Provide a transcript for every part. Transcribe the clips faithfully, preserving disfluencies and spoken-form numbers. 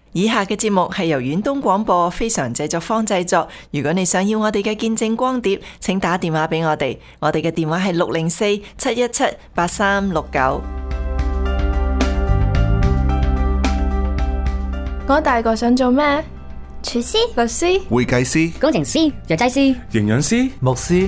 以下嘅節目係由遠東廣播非常製作坊製作。如果你想要我哋嘅見證光碟，請打電話俾我哋，我哋嘅電話係六零四七一七八三六九。 我大個想做咩？ 廚師、 律師、 會計師、 工程師、藥劑師、 營養師、 牧師。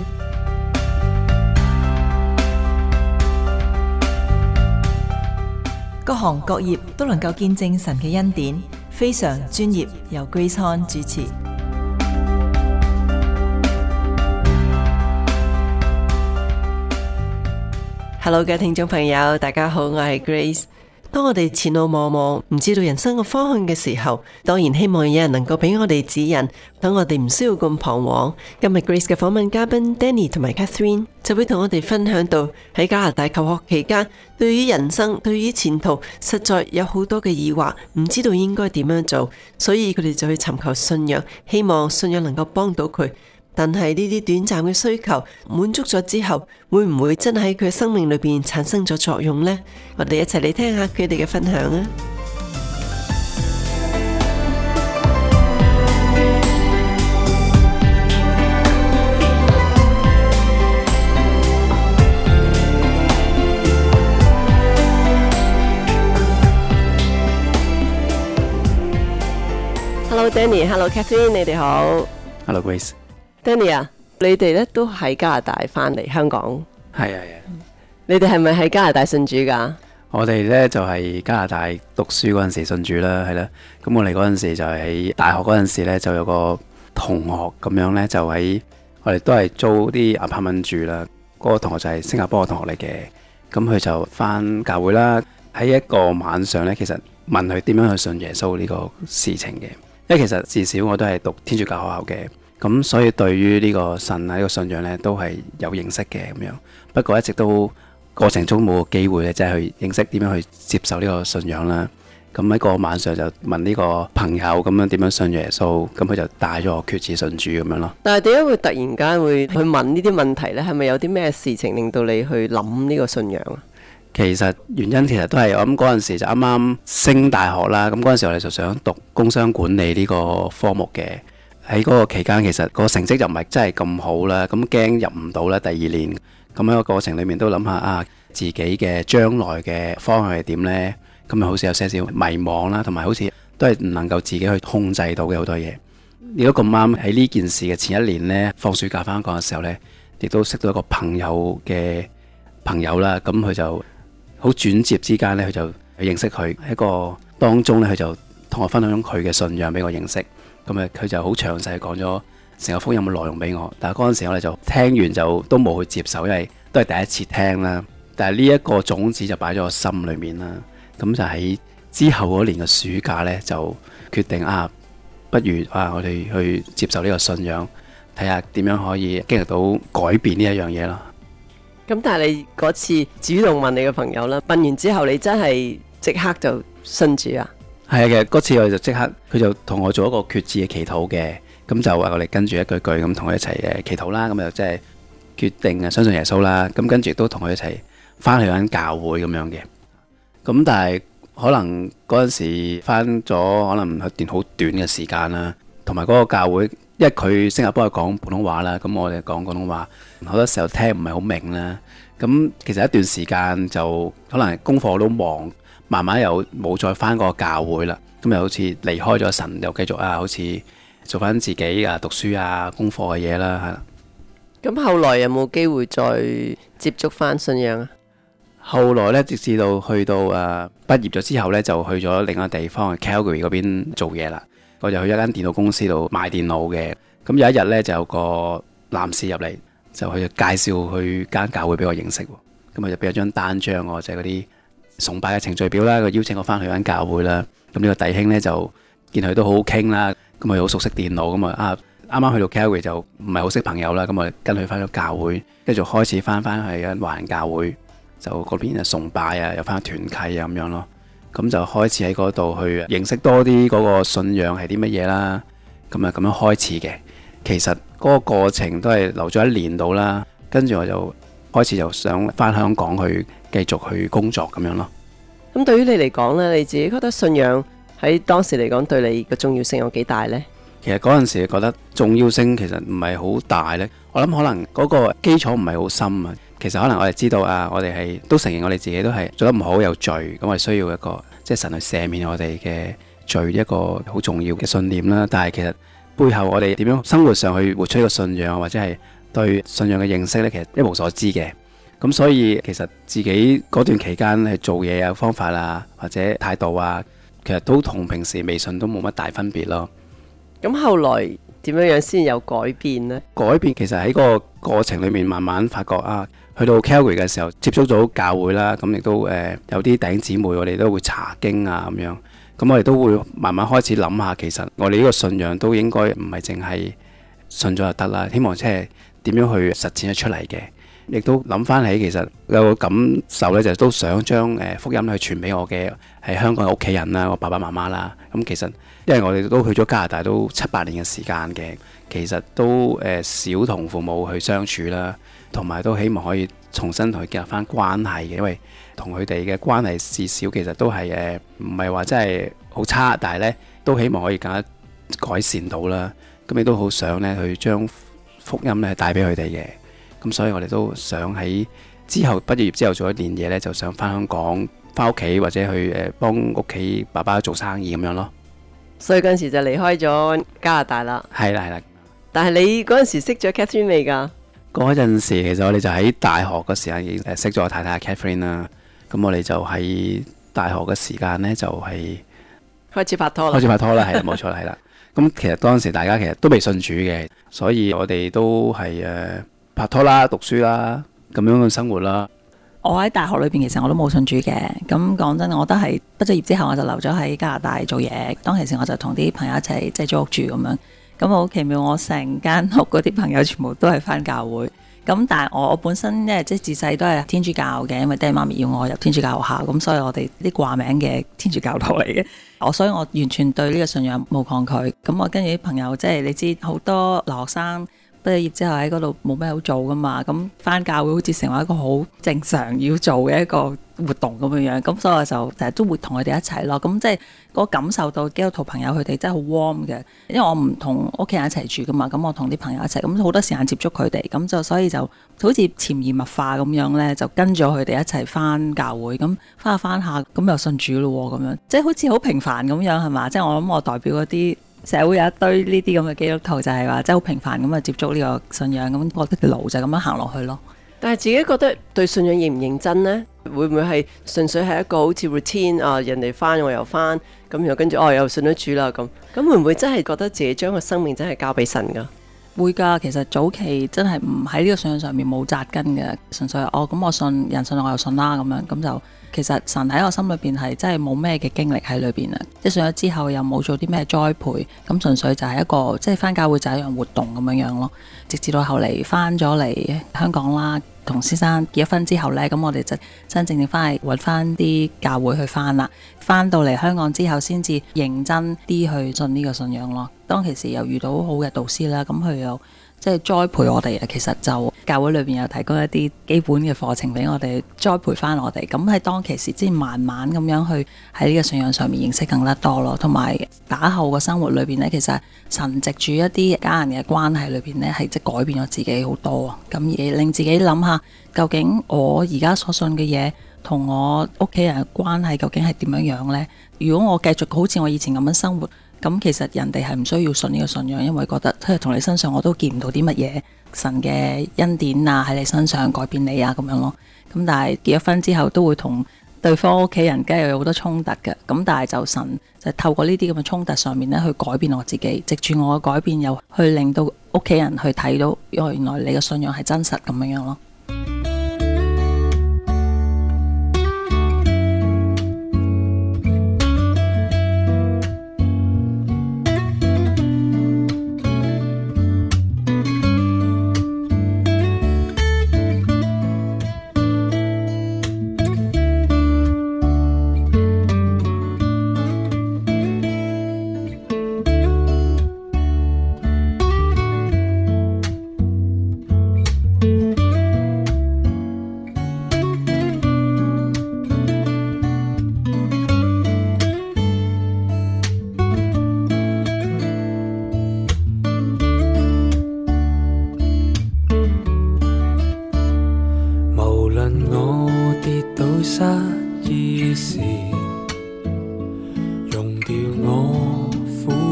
各行各業都能夠見證神嘅恩典，非常專業，由 Grace Han 主持。Hello 嘅聽眾朋友，大家好，我係 Grace。當我哋前路茫茫，唔知道人生嘅方向嘅時候，當然希望有人能夠俾我哋指引，等我哋唔需要咁彷徨。今日 Grace 嘅訪問嘉賓 Danny 同埋 Catherine 就會同我哋分享到喺加拿大求學期間，對於人生、對於前途，實在有好多嘅疑惑，唔知道應該點樣做，所以佢哋就去尋求信仰，希望信仰能夠幫到佢。但係呢啲短暫嘅需求滿足咗之後，會唔會真係喺佢嘅生命裏邊產生咗作用呢？我哋一齊嚟聽下佢哋嘅分享啊！Hello Danny，Hello Catherine， 你哋好。 Hello Grace。 Danny 啊，你哋咧都喺加拿大翻嚟香港， 係啊係啊。 你哋係咪喺加拿大信主噶？ 我哋咧就係加拿大讀書嗰陣時信主啦，係啦。咁我哋嗰陣時就係喺大學嗰陣時咧，就有個同學咁樣咧，就喺我哋都係租啲 apartment 住啦。嗰個同學就係新加坡嘅同學嚟嘅，咁佢就翻教會啦。喺一個晚上咧，其實問佢點樣去信耶穌呢個事情嘅，因為其實至少我都係讀天主教學校嘅。咁所以對於呢個神啊呢個信仰咧都係有認識嘅咁樣，不過一直都過程中冇個機會咧，即係去認識點樣去接受呢個信仰啦。咁喺個晚上就問呢個朋友咁樣點樣信耶穌，咁佢就帶咗我決志信主咁樣咯。 但係點解會突然間會去問呢啲問題呢？係咪有啲咩事情令到你去諗呢個信仰啊？ 其實原因其實都係我諗嗰陣時就啱啱升大學啦，咁嗰陣時我哋就想讀工商管理呢個科目嘅。喺嗰個期間，其實個成績就唔係真係咁好啦，咁驚入唔到啦。第二年咁喺個過程裏面都諗下啊，自己嘅將來嘅方向係點呢？咁啊，好似有些少迷茫啦，同埋好似都係唔能夠自己去控制到嘅好多嘢。如果咁啱喺呢件事嘅前一年呢，放暑假翻港嘅時候呢，亦都識到一個朋友嘅朋友啦。咁佢就好轉接之間呢，佢就認識佢喺個當中呢，佢就同我分享佢嘅信仰俾我認識。咁啊，佢就好詳細講咗成個福音嘅內容俾我，但係嗰陣時我哋就聽完就都冇去接受，因為都係第一次聽啦。但係呢一個種子就擺咗我心裏面啦。咁就喺之後嗰年嘅暑假呢，就決定啊，不如啊，我哋去接受呢個信仰，睇下點樣可以經歷到改變呢一樣嘢咯。 咁但係你嗰次主動問你嘅朋友啦，問完之後你真係即刻就信主啊？ 係啊，其實嗰次我就即刻，佢就同我做一個決志嘅祈禱嘅，咁就話我哋跟住一句句咁同佢一齊誒祈禱啦，咁就即係決定啊相信耶穌啦，咁跟住亦都同佢一齊翻去間教會咁樣嘅。咁但係可能嗰陣時翻咗可能一段好短嘅時間啦，同埋嗰個教會，因為佢新加坡係講普通話啦，咁我哋講廣東話，好多時候聽唔係好明啦。咁其實一段時間就可能功課都忙。慢慢又冇再返過教會啦，咁又好似離開咗神，又繼續啊，好似做返自己啊讀書啊功課嘅嘢啦，係啦。 咁後來有冇機會再接觸返信仰啊？ 後來呢，直至到去到啊畢業咗之後呢，就去咗另一個地方 Calgary 嗰邊做嘢啦。我就去一間電腦公司度賣電腦嘅。咁有一日呢，就有個男士入嚟，就去介紹去間教會俾我認識。咁佢就俾咗張單張我，就係嗰啲崇拜嘅程序表啦，佢邀請我翻去間教會啦。咁呢個弟兄呢，就見佢都好好傾啦，咁佢好熟悉電腦，咁啊啱啱去到 Calgary 就唔係好識朋友啦，咁我跟佢翻咗教會，跟住開始翻翻去間華人教會，就嗰邊啊崇拜啊，又翻團契啊咁樣咯。咁就開始喺嗰度去認識多啲嗰個信仰係啲乜嘢啦。咁啊咁樣開始嘅，其實嗰個過程都係留咗一年到啦。跟住我就開始就想翻香港去繼續去工作咁樣咯。 咁對於你嚟講呢，你自己覺得信仰喺當時嚟講對你個重要性有幾大呢？ 其實嗰陣時覺得重要性其實唔係好大呢。我諗可能嗰個基礎唔係好深啊。其實可能我哋知道啊，我哋係都承認我哋自己都係做得唔好有罪，咁我哋需要一個即係神去赦免我哋嘅罪，一個好重要嘅信念啦。但係其實背後我哋點樣生活上去活出一個信仰，或者係對信仰嘅認識呢，其實一無所知嘅。咁所以其實自己嗰段期間係做嘢啊方法啊或者態度啊，其實都同平時未信都冇乜大分別咯。 咁後來點樣樣先有改變呢？ 改變其實喺個過程裏面慢慢發覺啊，去到 Calgary 嘅時候接觸到教會啦，咁亦都誒、呃、有啲弟兄姊妹我哋都會查經啊咁樣，咁我哋都會慢慢開始諗下，其實我哋呢個信仰都應該唔係淨係信咗就得啦，希望即係點樣去實踐得出嚟嘅。亦都諗翻起，其實有個感受咧，就都想將誒福音去傳俾我嘅喺香港嘅屋企人啦，我爸爸媽媽啦。咁其實因為我哋都去咗加拿大都七八年嘅時間嘅，其實都誒少同父母去相處啦，同埋都希望可以重新同佢建立翻關係嘅，因為同佢哋嘅關係至少其實都係誒唔係話真係好差，但係咧都希望可以更加改善到啦。咁亦都好想咧去將福音咧帶俾佢哋嘅。咁所以我哋都想喺之後畢業之後做一年嘢呢，就想翻香港翻屋企或者去誒幫屋企爸爸做生意咁樣咯。 所以嗰陣時就離開咗加拿大啦。 係啦係啦。 但係你嗰陣時識咗 Catherine 未㗎？ 嗰陣時其實我哋就喺大學嘅時間已經識咗我太太 Catherine 啦。咁我哋就喺大學嘅時間呢，就係、是、 開始拍拖啦。 開始拍拖啦，係啦，冇錯啦，係啦。咁其實當時大家其實都未信主嘅，所以我哋都係誒。呃拍拖啦、讀書啦，咁樣嘅生活啦。 我喺大學裏邊其實我都冇信主嘅。咁講真，我都係畢咗業之後我就留咗喺加拿大做嘢。當其時我就同啲朋友一齊即係租屋住咁樣。咁好奇妙，我成間屋嗰啲朋友全部都係返教會。咁但係我我本身咧即係自細都係天主教嘅，因為爹哋媽咪要我入天主教學校，咁所以我哋啲掛名嘅天主教徒嚟嘅。我所以我完全對呢個信仰冇抗拒。咁我跟住啲朋友即係你知好多留學生。畢業之後喺嗰度冇咩好做噶嘛，咁返教會好似成為一個好正常要做嘅一個活動咁樣樣，咁所以我就成日都會同佢哋一齊咯。咁即係嗰感受到基督徒朋友佢哋真係好 warm 嘅，因為我唔同屋企人一齊住噶嘛，咁我同啲朋友一齊，咁好多時間接觸佢哋，咁就所以就好似潛移默化咁樣咧，就跟咗佢哋一齊返教會，咁返下返下咁又信主咯咁樣，即係好似好平凡咁樣係嘛？即係我諗我代表嗰啲。社會有一堆呢啲咁嘅基督徒，就係話即係好平凡咁啊接觸呢個信仰，咁覺得條路就咁樣行落去咯。 但係自己覺得對信仰認唔認真呢？會唔會係純粹係一個好似 routine 啊？人哋翻我又翻，咁又跟住哦又信咗主啦咁。咁會唔會真係覺得自己將個生命真係交俾神㗎？ 會㗎，其實早期真係唔喺呢個信仰上面冇紮根嘅，純粹哦咁我信人信我又信啦咁樣，咁就其實神喺我心裏邊係真係冇咩嘅經歷喺裏邊啊！即係信咗之後又冇做啲咩栽培，咁純粹就係一個即係返教會就係一樣活動咁樣樣咯。直至到後嚟返咗嚟香港啦，同先生結咗婚之後呢，咁我哋就真正正返去揾返啲教會去返啦。返到嚟香港之後，先至認真啲去信呢個信仰咯。當其時又遇到好嘅導師啦，咁佢又即係栽培我哋啊。其實就教會裏邊有提供一啲基本嘅課程俾我哋栽培翻我哋。咁喺當其時，即係慢慢咁樣去喺呢個信仰上面認識更加多咯。同埋打後個生活裏邊呢，其實神藉住一啲家人嘅關係裏邊呢，係即係改變咗自己好多啊。咁而令自己諗下，究竟我而家所信嘅嘢同我屋企人嘅關係究竟係點樣樣呢？如果我繼續好似我以前咁樣生活，咁其實人哋係唔需要信呢個信仰，因為覺得即係同你身上我都見唔到啲乜嘢神嘅恩典啊喺你身上改變你啊咁樣咯。咁但係結咗婚之後都會同對方屋企人梗係有好多衝突嘅。咁但係就神就透過呢啲咁嘅衝突上面咧去改變我自己，藉住我嘅改變又去令到屋企人去睇到，因為原來你嘅信仰係真實咁樣樣咯。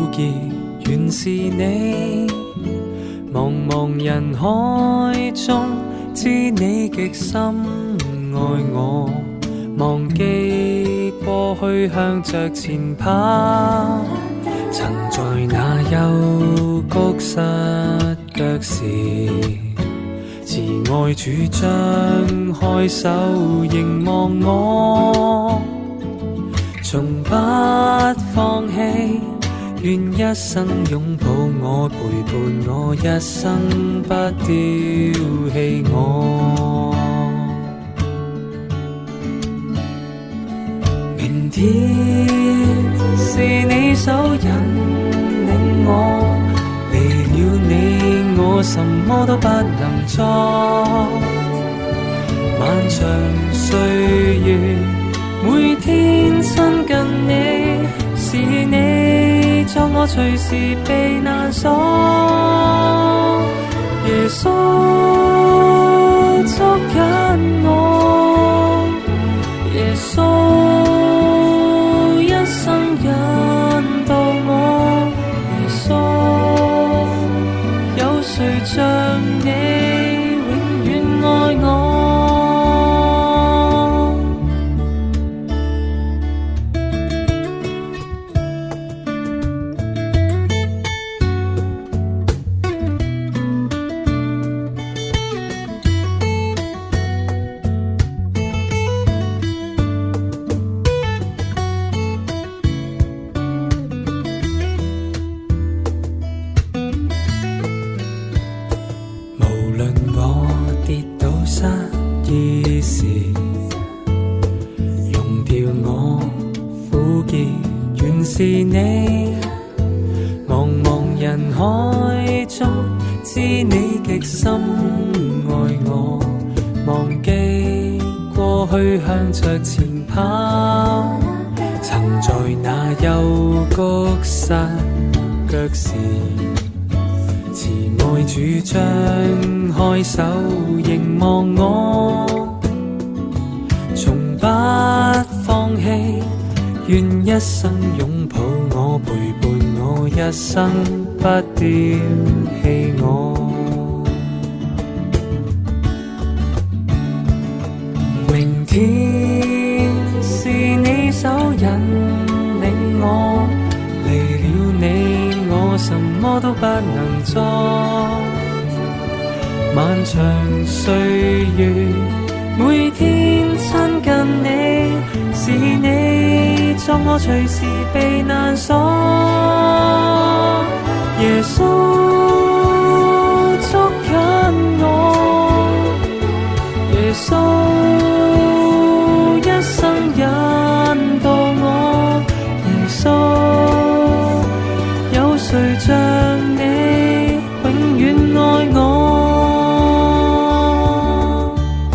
結原是你，茫茫人海中知你極深愛我，忘記過去向着前跑，曾在那幽谷失腳時，慈愛主張開手凝望我，從不放棄，願一生擁抱我，陪伴我一生，不丟棄我。明天是你手引領我，離了你我什麼都不能做，漫長歲月每天親近你，是你作我隨時避難所，耶穌捉緊我，耶穌一生引導我，耶穌有誰像你永遠愛我。是你，茫茫人海中知你極深愛我，忘記過去向着前跑，曾在那幽谷失腳時，慈愛主張開手凝望我，從不放棄，願一生擁抱我，陪伴我一生，不丟棄我。明天是你手引領我，離了你我什麼都不能做，漫長歲月每天親近你，是你作我隨時避難所，耶穌捉緊我，耶穌一生引導我，耶穌有誰像你永遠愛我，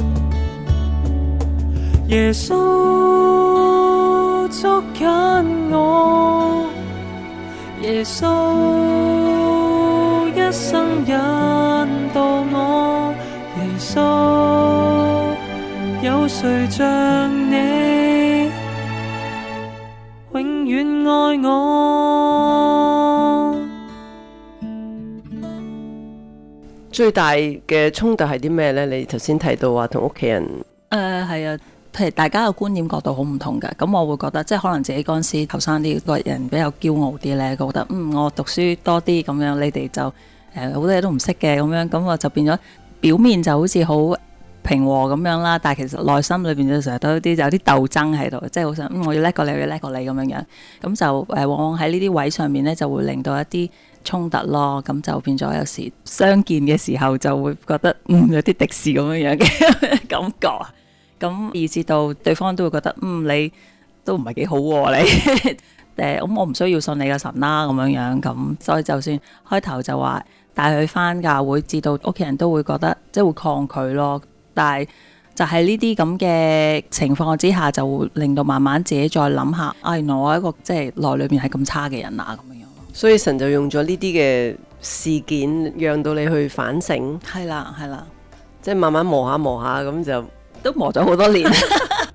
耶穌捉緊我，耶穌一生引導我，耶穌有誰像你永遠愛我。 最大嘅衝突係啲咩呢？你頭先提到話同屋企人誒係啊。譬如大家嘅觀點角度好唔同嘅，咁我會覺得即係可能自己嗰陣時後生啲個人比較驕傲啲咧，覺得嗯我讀書多啲咁樣，你哋就誒好多嘢都唔識嘅咁樣，咁我就變咗表面就好似好平和咁樣啦，但係其實內心裏邊就成日都有啲有啲鬥爭喺度，即係好想嗯我要叻過你，我要叻過你咁樣樣，咁就誒往往喺呢啲位上面咧就會令到一啲衝突咯，咁就變咗有時相見嘅時候就會覺得嗯有啲敵視咁樣樣嘅感覺。咁以至到對方都會覺得嗯你都唔係幾好喎、啊、你誒咁我唔需要信你嘅神啦咁樣樣，咁所以就算開頭就話帶佢返教會，至到屋企人都會覺得即係會抗拒咯，但係就係呢啲咁嘅情況之下，就會令到慢慢自己再諗下，啊原來我一個即係內裏邊係咁差嘅人啊咁樣樣。 所以神就用咗呢啲嘅事件，讓到你去反省。 係啦係啦， 即係慢慢磨下磨下咁就。 都磨咗好多年，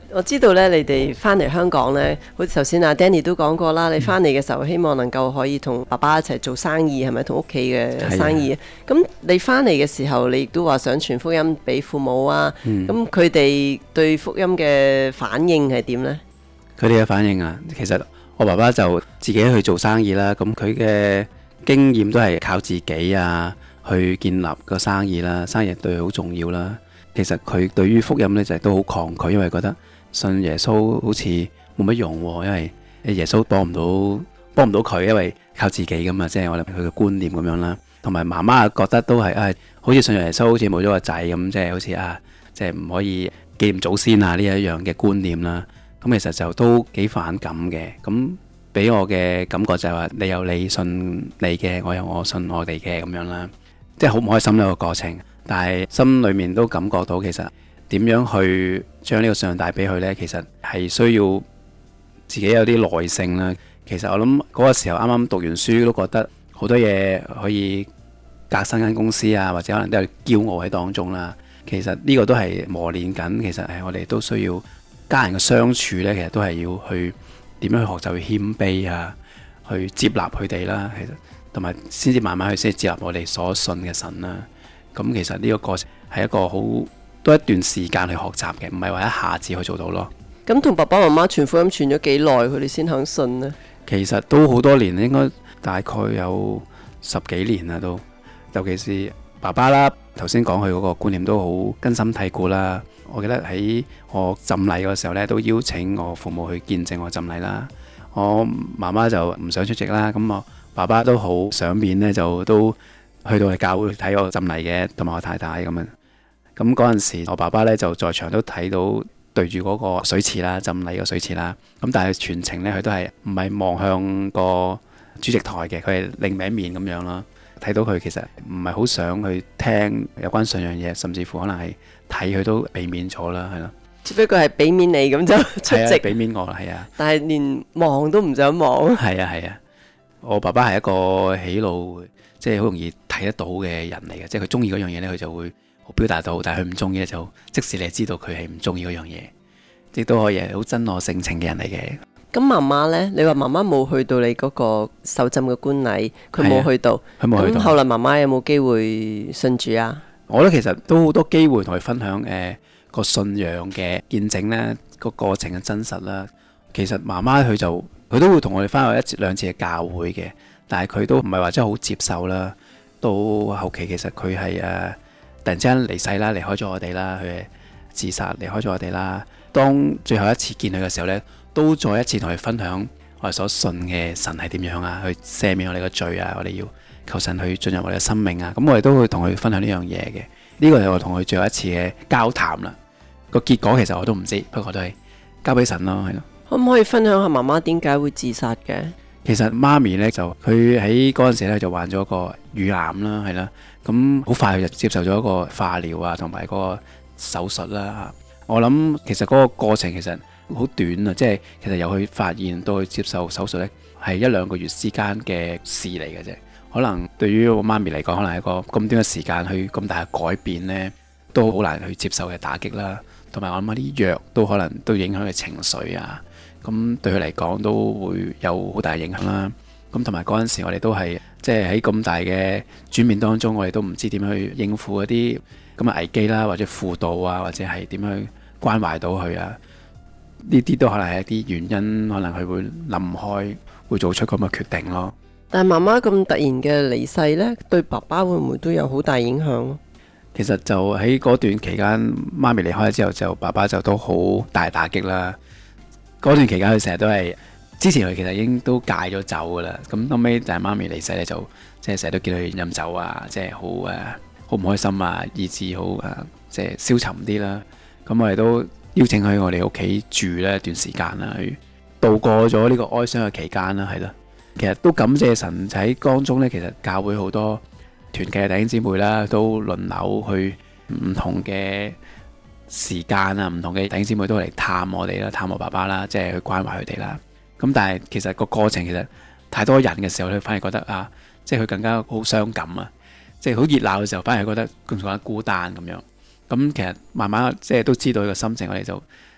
我知道咧，你哋翻嚟香港咧，好似頭先阿 Danny 都講過啦，你翻嚟嘅時候希望能夠可以同爸爸一齊做生意，係咪同屋企嘅生意？咁你翻嚟嘅時候，你亦都話想傳福音俾父母啊。咁佢哋對福音嘅反應係點呢？ 佢哋嘅反應啊，其實我爸爸就自己去做生意啦。咁佢嘅經驗都係靠自己啊，去建立個生意啦。生意對佢好重要啦。其實佢對於福音呢，就係都好抗拒，因為覺得信耶穌好似冇乜用喎，因為耶穌幫唔到幫唔到佢，因為靠自己噶嘛，即係我哋佢嘅觀念咁樣啦。同埋媽媽覺得都係啊，好似信耶穌好似冇咗個仔咁，即係好似啊，即係唔可以紀念祖先啊呢一樣嘅觀念啦。咁其實就都幾反感嘅。咁俾我嘅感覺就係話，你有你信你嘅，我有我信我哋嘅咁樣啦，即係好唔開心呢個過程。但係心裏面都感覺到其實點樣去將呢個信仰帶俾佢呢？其實係需要自己有啲耐性啦。其實我諗嗰個時候啱啱讀完書都覺得好多嘢可以革新間公司啊，或者可能都有驕傲喺當中啦。其實呢個都係磨練緊。其實係我哋都需要家人嘅相處呢，其實都係要去點樣去學習去謙卑啊，去接納佢哋啦。其實同埋先至慢慢去先接納我哋所信嘅神啦。咁其實呢個過程係一個好多一段時間去學習嘅，唔係話一下子去做到咯。 咁同爸爸媽媽傳福音傳咗幾耐，佢哋先肯信呢？ 其實都好多年，應該大概有十幾年啦都。尤其是爸爸啦，頭先講佢嗰個觀念都好根深蒂固啦。我記得喺我浸禮嗰時候呢，都邀請我父母去見證我浸禮啦。我媽媽就唔想出席啦，咁我爸爸都好想面呢，就都去到嚟教會睇我浸禮嘅，同埋我太太咁樣。咁嗰陣時，我爸爸呢就在場都睇到對住嗰個水池啦，浸禮個水池啦。咁但係全程呢，佢都係唔係望向個主席台嘅，佢係另一面咁樣咯。睇到佢其實唔係好想去聽有關信仰嘢，甚至乎可能係睇佢都避免咗啦，係咯。 只不過係俾面你咁就出席， 俾面我啦，係啊。 但係連望都唔想望。 係啊係啊，我爸爸係一個喜怒即係好容易睇得到嘅人嚟嘅，即係佢中意嗰樣嘢呢，佢就會好表達到，但係佢唔中意咧，就即使你係知道佢係唔中意嗰樣嘢，亦都可以係好真我性情嘅人嚟嘅。 咁媽媽呢？你話媽媽冇去到你嗰個受浸嘅觀禮，佢冇去到， 佢冇去到。 咁後來媽媽有冇機會信主啊？ 我覺得其實都好多機會同佢分享誒、呃、個信仰嘅見證呢，個過程嘅真實啦。其實媽媽佢就佢都會同我哋翻去一兩次嘅教會嘅，但係佢都唔係話真係好接受啦。到後期其實佢係誒突然之間離世啦，離開咗我哋啦，佢自殺離開咗我哋啦。當最後一次見佢嘅時候呢，都再一次同佢分享我哋所信嘅神係點樣啊，去赦免我哋嘅罪啊，我哋要求神去進入我哋嘅生命啊。咁我哋都會同佢分享呢樣嘢嘅。呢個係我同佢最後一次嘅交談啦。個結果其實我都唔知，不過都係交俾神咯，係咯。 可唔可以分享下媽媽點解會自殺嘅？ 其實媽咪呢，就佢喺嗰陣時咧就患咗個乳癌啦，係啦。咁好快佢就接受咗一個化療啊，同埋嗰個手術啦。我諗其實嗰個過程其實好短啊，即係其實由佢發現到佢接受手術呢，係一兩個月之間嘅事嚟嘅啫。可能對於我媽咪嚟講，可能係一個咁短嘅時間去咁大嘅改變呢，都好難去接受嘅打擊啦。同埋我諗啲藥都可能都影響佢情緒啊，咁對佢嚟講都會有好大影響啦。咁同埋嗰陣時我哋都係即係喺咁大嘅轉變當中，我哋都唔知點樣去應付一啲咁嘅危機啦，或者輔導啊，或者係點樣去關懷到佢啊。呢啲都可能係一啲原因，可能佢會諗唔開，會做出咁嘅決定咯。 但係媽媽咁突然嘅離世呢，對爸爸會唔會都有好大影響？ 其實就喺嗰段期間，媽咪離開咗之後，就爸爸就都好大打擊啦。嗰段期間佢成日都係之前佢其實已經都戒咗酒噶啦。咁後尾但係媽咪離世咧，就即係成日都見佢飲酒啊，即係好誒好唔開心啊，意志好誒即係消沉啲啦。咁我哋都邀請佢去我哋屋企住咧一段時間啦，去度過咗呢個哀傷嘅期間啦，係啦。其實都感謝神喺當中咧，其實教會好多團契嘅弟兄姊妹啦，都輪流去唔同嘅時間啊，唔同嘅弟兄姊妹都嚟探我哋啦，探我爸爸啦，即係去關懷佢哋啦。咁但係其實個過程其實太多人嘅時候咧，反而覺得啊，即係佢更加好傷感啊，即係好熱鬧嘅時候，反而覺得更加孤單咁樣。咁其實慢慢即係都知道佢個心情，我哋就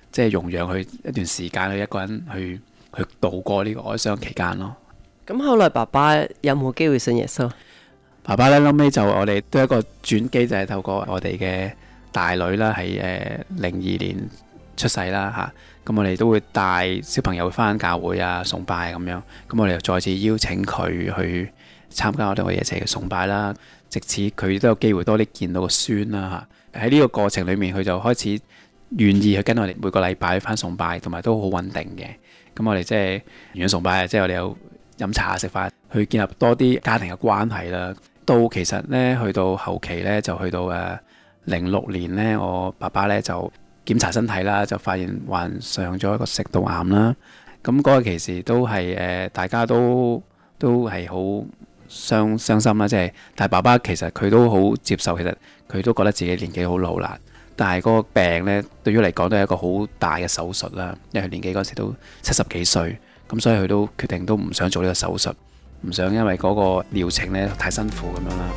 即係容讓佢一段時間，去一個人去去度過呢個哀傷期間咯。 咁後來爸爸有冇機會信耶穌？ 爸爸咧，後尾就我哋都有一個轉機，就係透過我哋嘅大女啦，喺誒零二年出世啦嚇。咁我哋都會帶小朋友翻教會啊、崇拜咁樣。咁我哋又再次邀請佢去參加我哋我哋一齊嘅崇拜啦。直至佢都有機會多啲見到個孫啦嚇。喺呢個過程裡面，佢就開始願意去跟我哋每個禮拜翻崇拜，同埋都好穩定嘅。咁我哋即係完咗崇拜，即係我哋有飲茶食飯，去建立多啲家庭嘅關係啦。到其實咧，去到後期咧，就去到誒零六年咧，我爸爸咧就檢查身體啦，就發現患上咗一個食道癌啦。咁嗰個其實都係誒、呃，大家都都係好傷傷心啦。即係，但係爸爸其實佢都好接受，其實佢都覺得自己年紀好老啦。但係嗰個病咧，對於嚟講都係一個好大嘅手術啦。因為佢年紀嗰時都七十幾歲，咁所以佢都決定都唔想做呢個手術。唔想因為嗰個療程咧太辛苦咁樣啦。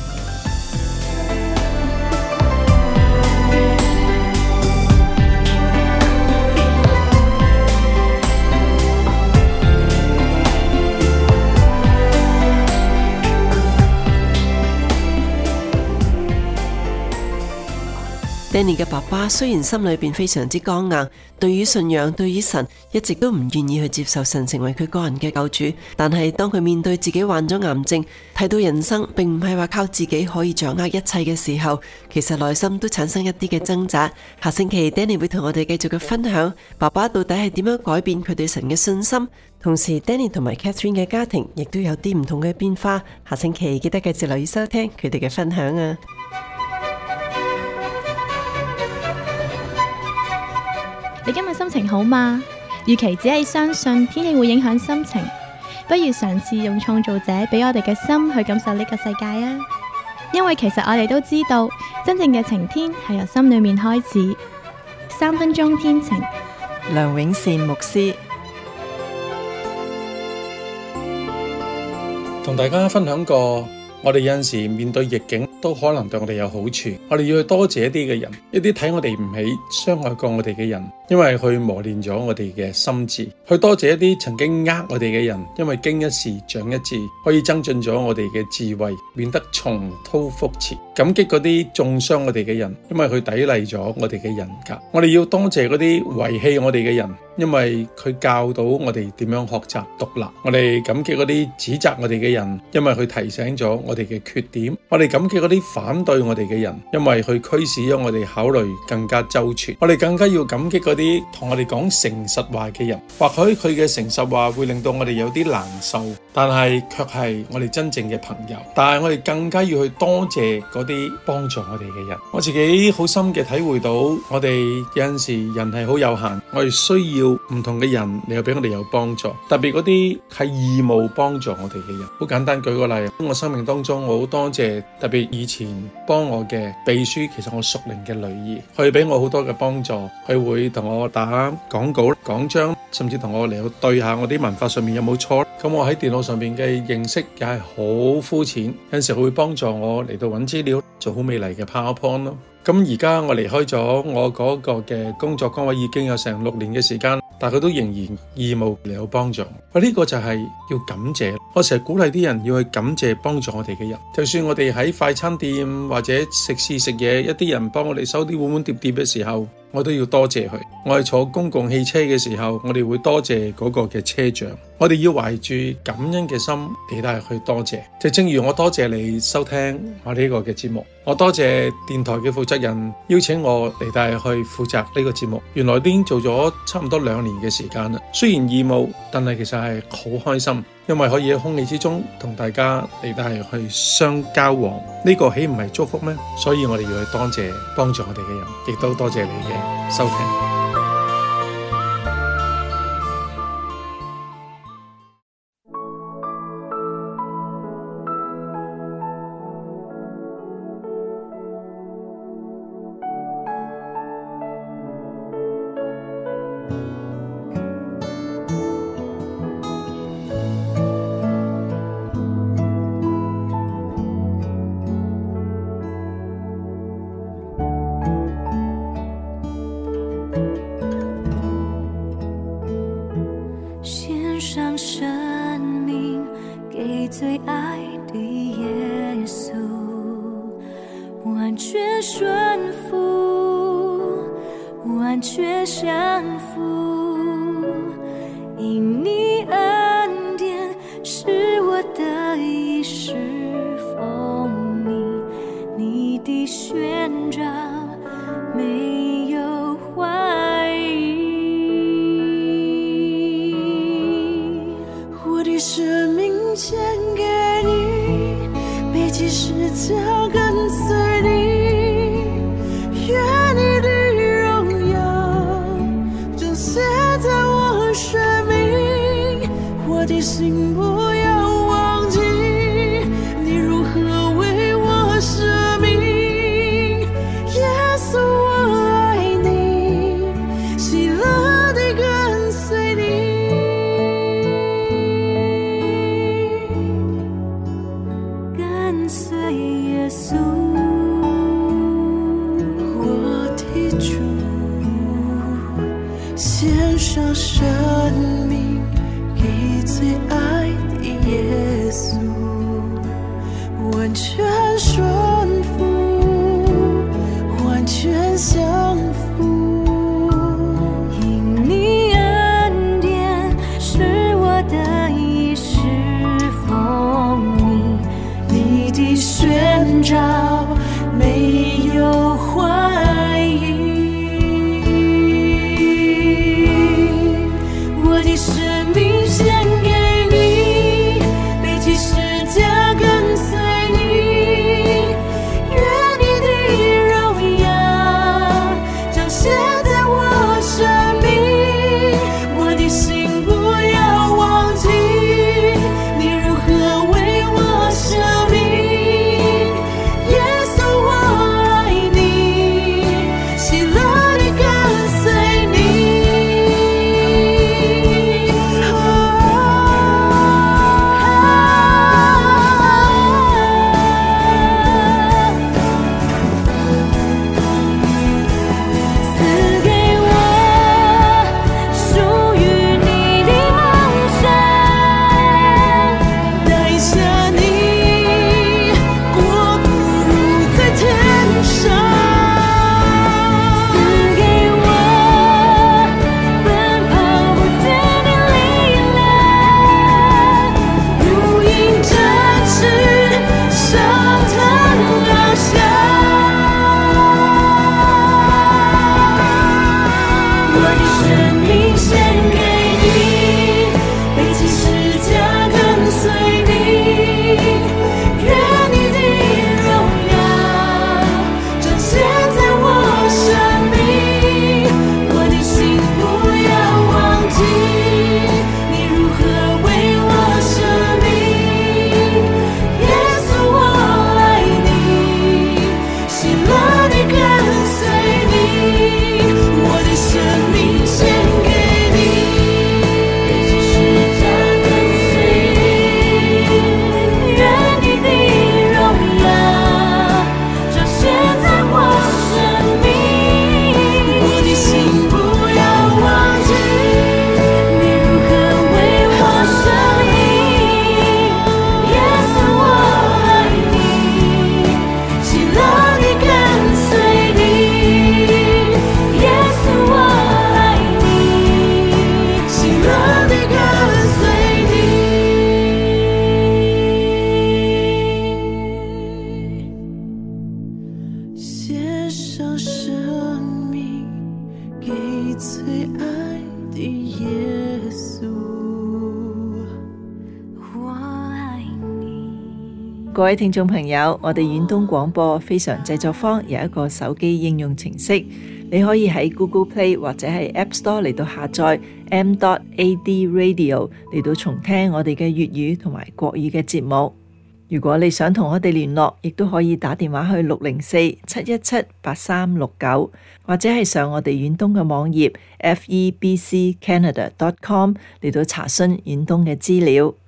Danny 嘅爸爸雖然心裏邊非常之剛硬，對於信仰、對於神一直都唔願意去接受神成為佢個人嘅救主，但係當佢面對自己患咗癌症，睇到人生並唔係話靠自己可以掌握一切嘅時候，其實內心都產生一啲嘅掙扎。下星期 Danny 會同我哋繼續嘅分享爸爸到底係點樣改變佢對神嘅信心，同時 Danny 同埋 Catherine 嘅家庭亦都有啲唔同嘅變化。下星期記得繼續留意收聽佢哋嘅分享啊！ 你今日心情好嗎？與其只係相信天氣會影響心情，不如嘗試用創造者俾我哋嘅心去感受呢個世界啊！因為其實我哋都知道，真正嘅晴天係由心裏面開始。三分鐘天晴， 梁永善牧師同大家分享過，我哋有陣時面對逆境都可能對我哋有好處，我哋要去多謝一啲嘅人，一啲睇我哋唔起、傷害過我哋嘅人，因為去磨練咗我哋嘅心智；去多謝一啲曾經呃我哋嘅人，因為經一事長一智，可以增進咗我哋嘅智慧，免得重蹈覆轍。感激嗰啲中傷我哋嘅人，因為佢砥礪咗我哋嘅人格。我哋要多謝嗰啲遺棄我哋嘅人，因為佢教導我哋點樣學習獨立。我哋感激嗰啲指責我哋嘅人，因為佢提醒咗我哋嘅缺點。我哋感激嗰啲反對我哋嘅人，因為佢驅使咗我哋考慮更加周全。我哋更加要感激嗰啲同我哋講誠實話嘅人，或許佢嘅誠實話會令到我哋有啲難受，但係卻係我哋真正嘅朋友。但係我哋更加要去多謝嗰啲幫助我哋嘅人。我自己好深嘅體會到，我哋有陣時人係好有限，我哋需要唔同嘅人嚟俾我哋有幫助，特別嗰啲係義務幫助我哋嘅人。好簡單舉個例，我生命當中我好多謝特別以前幫我嘅秘書，其實我屬靈嘅女兒，佢俾我好多嘅幫助，佢會同我打廣告、講章，甚至同我嚟去對下我啲文法上面有冇錯。咁我喺電腦上面嘅認識也係好膚淺，有陣時佢會幫助我嚟到揾資料，做好美麗嘅 PowerPoint 咯。咁而家我離開咗我嗰個嘅工作崗位已經有成六年嘅時間，但佢都仍然義務嚟到幫助我。我、這、呢個就係要感謝。我成日鼓勵啲人要去感謝幫助我哋嘅人，就算我哋喺快餐店或者食肆食嘢，一啲人幫我哋收啲碗碗碟碟嘅時候，我都要多謝佢。我哋坐公共汽車嘅時候，我哋會多謝嗰個嘅車長。我哋要懷住感恩嘅心嚟到去多謝。就正如我多謝你收聽我呢個嘅節目，我多謝電台嘅負責人邀請我嚟到去負責呢個節目。原來已經做咗差唔多兩年嘅時間啦。雖然義務，但係其實係好開心，因為可以喺空氣之中同大家嚟到去相交往。呢個豈唔係祝福咩？所以我哋要去多謝幫助我哋嘅人，亦都多謝你嘅收聽。 给最爱的耶稣，完全顺服，完全降服，因你恩典是我的衣食丰盈，你的宣召没有怀疑。我的生命献给你，背起十字架跟随你，愿你的荣耀彰显在我生命，我的心不要忘记你如何为我舍命，耶稣我爱你，喜乐地跟随你，跟随耶稣。我的主，献上生命给最爱的耶稣，完全顺服，完全降服，因你恩典是我的衣食丰盈，你的宣召没有怀疑。我的生命献给你，背起十字架跟随你，愿你的荣耀彰显在我生命，我的心不要忘记你如何为我舍命，耶稣我爱你，喜乐地跟随你。赐给我属于你的梦想，带下你国度如在天上。赐给我奔跑不停的力量，如鹰展翅上腾翱翔。我的生命献给你，背起十字架跟随你，愿你的荣耀彰显在我生命，我的心不要忘记你如何为我舍命，耶稣我爱你，喜乐地跟随你，我的生命献给你，背起十字架跟随你，愿你的荣耀彰显在我生命，我的心不要忘记你如何为我舍命，耶稣我爱你，喜乐地跟随你，耶稣我爱你，喜乐地跟随你。献上生命给最爱的耶稣，我爱你。 各位聽眾朋友，我哋遠東廣播非常製作坊有一個手機應用程式，你可以喺 Google Play 或者係 App Store 嚟到下載 m dot a d radio 嚟到重聽我哋嘅粵語同埋國語嘅節目。如果你想同我哋聯絡，亦都可以打電話去六零四七一七八三六九，或者係上我哋遠東嘅網頁 f e b c canada dot com 嚟到查詢遠東嘅資料。